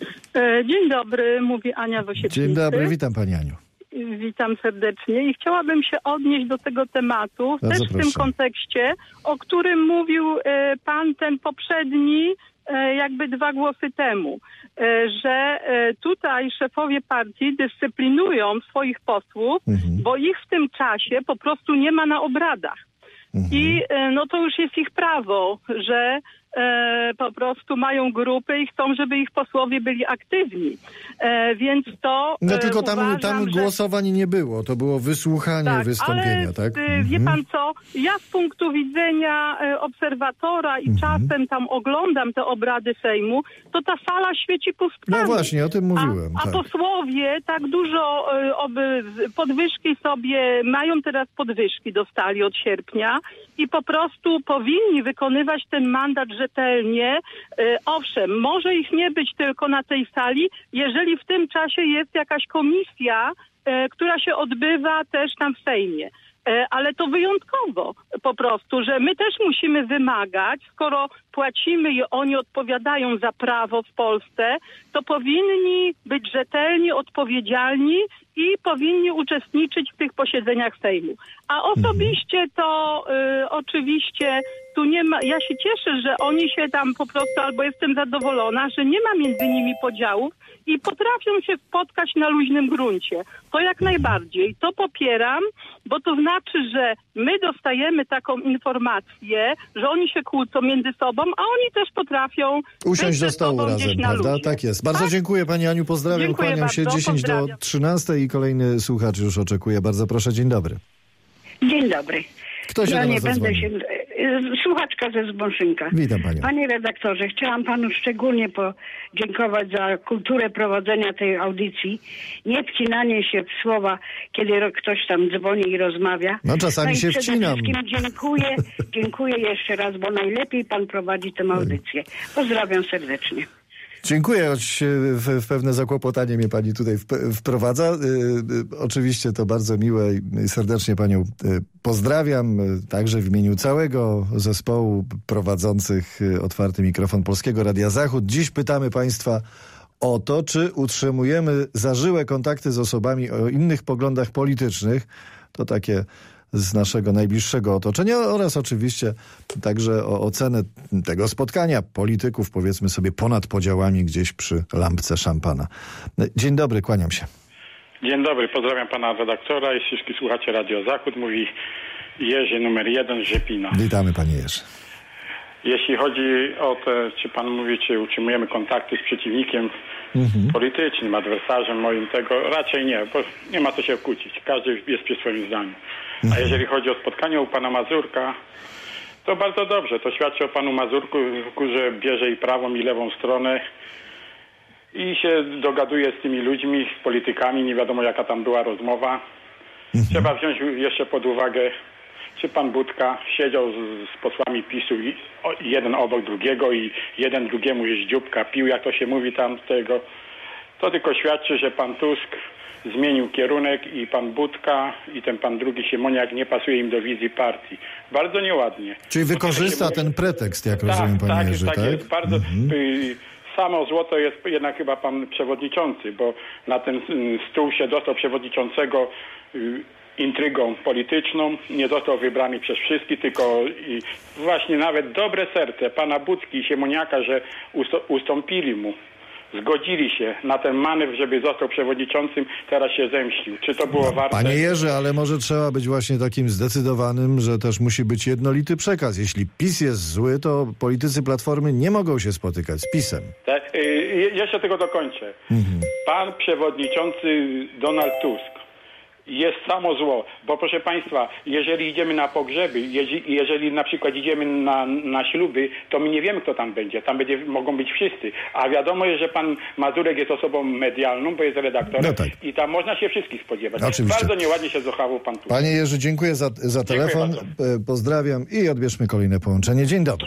E, Dzień dobry, mówi Ania Wosiewicz. Dzień dobry, witam pani Aniu. Witam serdecznie i chciałabym się odnieść do tego tematu, Bardzo też w proszę. tym kontekście, o którym mówił e, pan ten poprzedni, e, jakby dwa głosy temu, e, że e, tutaj szefowie partii dyscyplinują swoich posłów, Mhm. bo ich w tym czasie po prostu nie ma na obradach. Mhm. I e, no to już jest ich prawo, że e, po prostu mają grupy i chcą, żeby ich posłowie byli aktywni. E, więc to No e, tylko tam, uważam, tam że... głosowań nie było. To było wysłuchanie Tak, wystąpienia, ale tak? y, wie pan co, ja z punktu widzenia y, obserwatora i czasem tam oglądam te obrady Sejmu, to ta sala świeci pustkami. No właśnie, o tym mówiłem. A, a tak. posłowie tak dużo y, oby, podwyżki sobie, mają teraz podwyżki, dostali od sierpnia i po prostu powinni wykonywać ten mandat rzetelnie. Y, owszem, może ich nie być tylko na tej sali, jeżeli w tym czasie jest jakaś komisja, e, która się odbywa też tam w Sejmie. E, ale to wyjątkowo po prostu, że my też musimy wymagać, skoro płacimy i oni odpowiadają za prawo w Polsce, to powinni być rzetelni, odpowiedzialni i powinni uczestniczyć w tych posiedzeniach Sejmu. A osobiście to y, oczywiście tu nie ma, ja się cieszę, że oni się tam po prostu, albo jestem zadowolona, że nie ma między nimi podziałów i potrafią się spotkać na luźnym gruncie. To jak najbardziej. To popieram, bo to znaczy, że my dostajemy taką informację, że oni się kłócą między sobą, a oni też potrafią usiąść do stołu razem, prawda? Ludzie. Tak jest. Bardzo tak? dziękuję Pani Aniu, pozdrawiam, dziękuję kłaniam bardzo. się. dziesięć do trzynastej i kolejny słuchacz już oczekuje. Bardzo proszę, dzień dobry. Dzień dobry. Kto się ja do nas nie będę zadzwoni? się... Słuchaczka ze Zbąszynka. Witam Panią. Panie redaktorze, chciałam Panu szczególnie podziękować za kulturę prowadzenia tej audycji. Nie wcinanie się w słowa, kiedy ktoś tam dzwoni i rozmawia. No czasami no się przede wcinam. wszystkim dziękuję, dziękuję jeszcze raz, bo najlepiej Pan prowadzi tę audycję. Pozdrawiam serdecznie. Dziękuję, choć w, w pewne zakłopotanie mnie Pani tutaj w, wprowadza. Y, y, oczywiście to bardzo miłe i serdecznie Panią y, pozdrawiam, y, także w imieniu całego zespołu prowadzących y, Otwarty Mikrofon Polskiego Radia Zachód. Dziś pytamy Państwa o to, czy utrzymujemy zażyłe kontakty z osobami o innych poglądach politycznych. To takie z naszego najbliższego otoczenia oraz oczywiście także o ocenę tego spotkania polityków, powiedzmy sobie, ponad podziałami gdzieś przy lampce szampana. Dzień dobry, kłaniam się. Dzień dobry, pozdrawiam pana redaktora i wszystkich słuchaczy Radio Zachód. Mówi Jerzy numer jeden z Rzepina. Witamy panie Jerzy. Jeśli chodzi o to, czy pan mówi, czy utrzymujemy kontakty z przeciwnikiem mhm. politycznym, adwersarzem moim, tego raczej nie, bo nie ma co się kłócić. Każdy jest przy swoim zdaniu. A jeżeli chodzi o spotkanie u pana Mazurka, to bardzo dobrze. To świadczy o panu Mazurku, że bierze i prawą, i lewą stronę i się dogaduje z tymi ludźmi, z politykami. Nie wiadomo, jaka tam była rozmowa. Mhm. Trzeba wziąć jeszcze pod uwagę, czy pan Budka siedział z, z posłami PiSu i, o, jeden obok drugiego i jeden drugiemu z dzióbka pił, jak to się mówi tam z tego. To tylko świadczy, że pan Tusk zmienił kierunek i pan Budka i ten pan drugi Siemoniak nie pasuje im do wizji partii. Bardzo nieładnie. Czyli wykorzysta mówi... ten pretekst, jak tak, rozumiem, panie tak, Jerzy, tak? tak, jest bardzo... Mhm. Y, samo złoto jest jednak chyba pan przewodniczący, bo na ten stół się dostał przewodniczącego y, intrygą polityczną, nie został wybrany przez wszystkich, tylko i właśnie nawet dobre serce pana Budki i Siemoniaka, że ustąpili mu. Zgodzili się na ten manewr, żeby został przewodniczącym, teraz się zemścił. Czy to było no, warte? Panie Jerzy, ale może trzeba być właśnie takim zdecydowanym, że też musi być jednolity przekaz. Jeśli PiS jest zły, to politycy Platformy nie mogą się spotykać z PiS-em. Tak, y, jeszcze tego dokończę. Mhm. Pan przewodniczący Donald Tusk jest samo zło, bo proszę państwa, jeżeli idziemy na pogrzeby, jeżeli, jeżeli na przykład idziemy na, na śluby, to my nie wiemy, kto tam będzie. Tam będzie, mogą być wszyscy. A wiadomo jest, że pan Mazurek jest osobą medialną, bo jest redaktorem no tak. i tam można się wszystkich spodziewać. Oczywiście. Bardzo nieładnie się zachował pan Tusk. Panie Jerzy, dziękuję za, za telefon. Dziękuję Pozdrawiam i odbierzmy kolejne połączenie. Dzień dobry.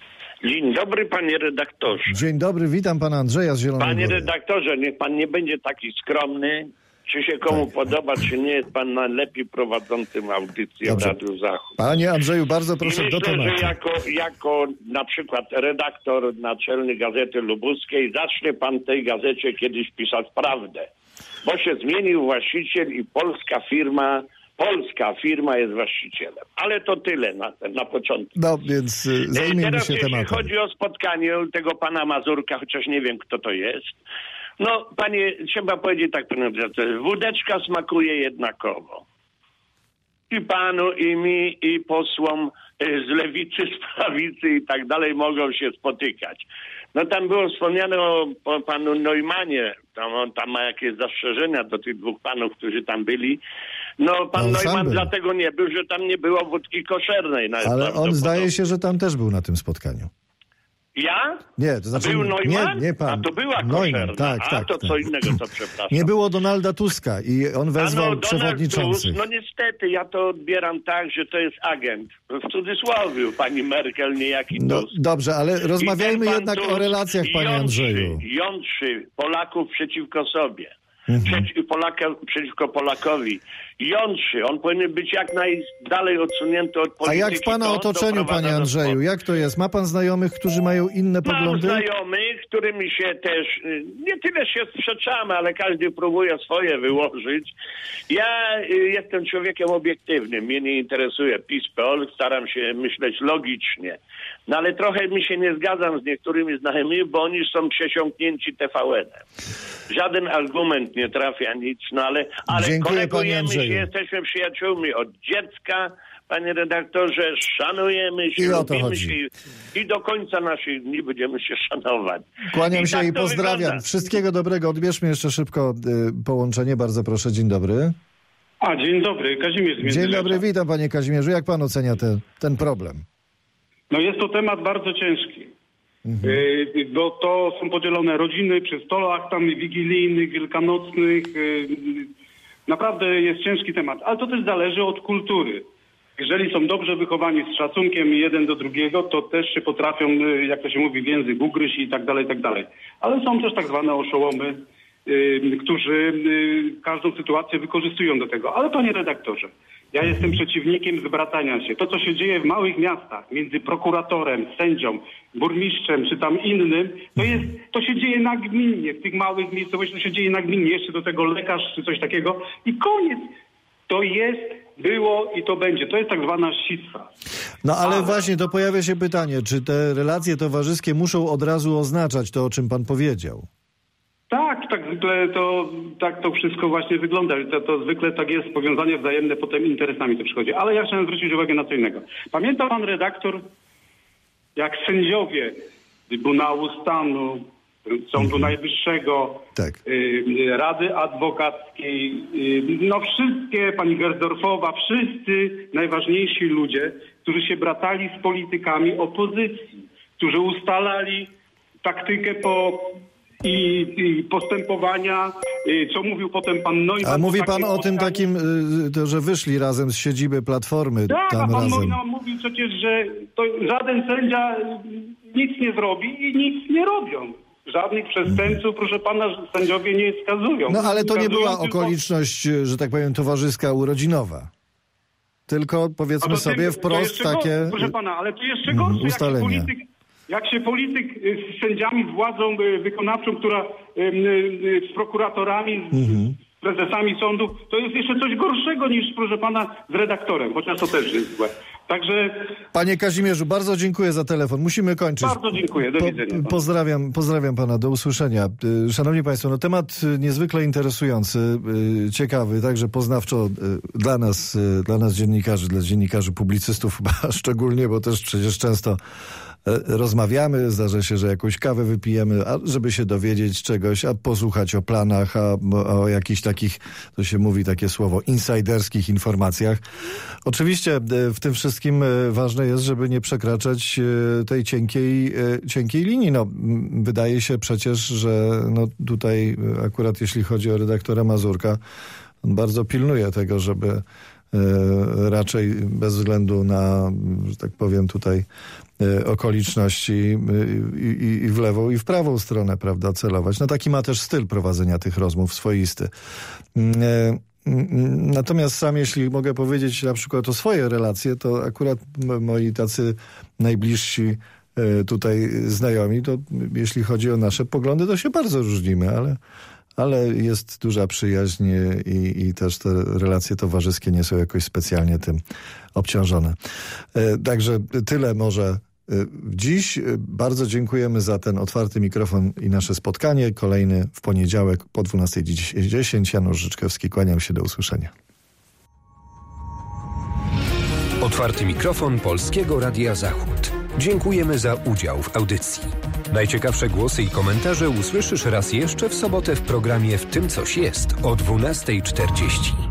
Dzień dobry, panie redaktorze. Dzień dobry, witam pana Andrzeja z Zielonej Panie Góry. redaktorze, niech pan nie będzie taki skromny. Czy się komu tak. podoba, czy nie, jest pan najlepiej prowadzącym audycję w Radiu Zachód. Panie Andrzeju, bardzo proszę I myślę, do tematu. że jako, jako na przykład redaktor naczelny Gazety Lubuskiej zacznie pan tej gazecie kiedyś pisać prawdę. Bo się zmienił właściciel i polska firma, polska firma jest właścicielem. Ale to tyle na, na początku. No, więc zajmijmy Teraz, się tematem. Jeśli chodzi o spotkanie tego pana Mazurka, chociaż nie wiem, kto to jest, no, panie, trzeba powiedzieć tak, panie redaktorze, wódeczka smakuje jednakowo. I panu, i mi, i posłom z lewicy, z prawicy i tak dalej mogą się spotykać. No tam było wspomniane o, o panu Neumanie, tam on tam ma jakieś zastrzeżenia do tych dwóch panów, którzy tam byli. No pan on Neumann dlatego nie był, że tam nie było wódki koszernej. Ale on zdaje się, że tam też był na tym spotkaniu. Ja? Nie, to znaczy... Był Neumann? Nie, nie pan. A to była koszerna. Neumann, tak, A tak, to tak. co innego, to przepraszam. Nie było Donalda Tuska i on wezwał no, przewodniczących. Tusk, no niestety, ja to odbieram tak, że to jest agent. W cudzysłowie, pani Merkel, niejaki No Tusk. dobrze, ale rozmawiajmy pan jednak Tusk o relacjach, panie jątrzy, Andrzeju. Jątrzy Polaków przeciwko sobie. mhm. przeciw Polaka, przeciwko Polakowi. Jątrzy, on powinien być jak najdalej odsunięty od polityki. A jak w pana otoczeniu, panie Andrzeju, jak to jest? Ma pan znajomych, którzy mają inne Mam poglądy? Mam znajomych, którymi się też, nie tyle się sprzeczamy, ale każdy próbuje swoje wyłożyć. Ja jestem człowiekiem obiektywnym, mnie nie interesuje PiS, P O L, staram się myśleć logicznie. No ale trochę mi się nie zgadzam z niektórymi znajomymi, bo oni są przesiąknięci T V N-em. Żaden argument nie trafia nic, no ale, ale kolegujemy się, jesteśmy przyjaciółmi od dziecka, panie redaktorze, szanujemy się, I lubimy się i, i do końca naszych dni będziemy się szanować. Kłaniam I się tak i pozdrawiam. Wygląda. Wszystkiego dobrego. Odbierzmy jeszcze szybko y, połączenie. Bardzo proszę. Dzień dobry. A, dzień dobry. Kazimierz z Dzień dobry. Witam, panie Kazimierzu. Jak pan ocenia te, ten problem? No jest to temat bardzo ciężki. Mhm. Y, bo to są podzielone rodziny przy stolach tam wigilijnych, wielkanocnych. Y, naprawdę jest ciężki temat. Ale to też zależy od kultury. Jeżeli są dobrze wychowani z szacunkiem jeden do drugiego, to też się potrafią, jak to się mówi, w język ugryźć i tak dalej, i tak dalej. Ale są też tak zwane oszołomy, yy, którzy yy, każdą sytuację wykorzystują do tego. Ale panie redaktorze, ja jestem przeciwnikiem zbratania się. To, co się dzieje w małych miastach między prokuratorem, sędzią, burmistrzem czy tam innym, to jest, to się dzieje nagminnie. W tych małych miejscowościach to się dzieje nagminnie. Jeszcze do tego lekarz czy coś takiego i koniec. To jest, było i to będzie. To jest tak zwana sitwa. No ale, ale właśnie to pojawia się pytanie, czy te relacje towarzyskie muszą od razu oznaczać to, o czym pan powiedział? Tak, tak zwykle to, tak to wszystko właśnie wygląda. To, to zwykle tak jest, powiązanie wzajemne potem interesami to przychodzi. Ale ja chciałem zwrócić uwagę na co innego. Pamięta pan redaktor, jak sędziowie Trybunału Stanu, Sądu mhm. Najwyższego, tak. y, Rady Adwokackiej, y, no wszystkie, pani Gersdorfowa, wszyscy najważniejsi ludzie, którzy się bratali z politykami opozycji, którzy ustalali taktykę po i, i postępowania, y, co mówił potem pan Neumann. A mówi pan o tym takim, y, to, że wyszli razem z siedziby Platformy. Tak, tam a pan razem. Neumann mówił przecież, że to żaden sędzia nic nie zrobi i nic nie robią. Żadnych przestępców, proszę pana, sędziowie nie skazują. No ale to nie Skazują była tylko... okoliczność, że tak powiem, towarzyska, urodzinowa. Tylko powiedzmy sobie tym, wprost takie go, proszę pana, ale to jeszcze gorsze, jak się, polityk, jak się polityk z sędziami, z władzą wykonawczą, która z prokuratorami, mhm. z prezesami sądów, to jest jeszcze coś gorszego niż, proszę pana, z redaktorem, chociaż to też jest złe. Także... Panie Kazimierzu, bardzo dziękuję za telefon. Musimy kończyć. Bardzo dziękuję. Do widzenia. Po, pozdrawiam, pozdrawiam pana. Do usłyszenia. Szanowni państwo, no temat niezwykle interesujący, ciekawy, także poznawczo dla nas, dla nas dziennikarzy, dla dziennikarzy publicystów chyba szczególnie, bo też przecież często rozmawiamy, zdarza się, że jakąś kawę wypijemy, a żeby się dowiedzieć czegoś, a posłuchać o planach, a, a o jakichś takich, to się mówi takie słowo, insiderskich informacjach. Oczywiście w tym wszystkim ważne jest, żeby nie przekraczać tej cienkiej, cienkiej linii. No, wydaje się przecież, że no tutaj akurat jeśli chodzi o redaktora Mazurka, on bardzo pilnuje tego, żeby raczej bez względu na, że tak powiem tutaj, okoliczności i, i, i w lewą i w prawą stronę, prawda, celować. No taki ma też styl prowadzenia tych rozmów swoisty. Natomiast sam, jeśli mogę powiedzieć na przykład o swoje relacje, to akurat moi tacy najbliżsi tutaj znajomi, to jeśli chodzi o nasze poglądy, to się bardzo różnimy, ale ale jest duża przyjaźń i, i też te relacje towarzyskie nie są jakoś specjalnie tym obciążone. Także tyle może dziś. Bardzo dziękujemy za ten otwarty mikrofon i nasze spotkanie. Kolejny w poniedziałek po dwunasta dziesięć. Janusz Życzkowski, kłaniam się, do usłyszenia. Otwarty mikrofon Polskiego Radia Zachód. Dziękujemy za udział w audycji. Najciekawsze głosy i komentarze usłyszysz raz jeszcze w sobotę w programie W tym coś jest o dwunasta czterdzieści.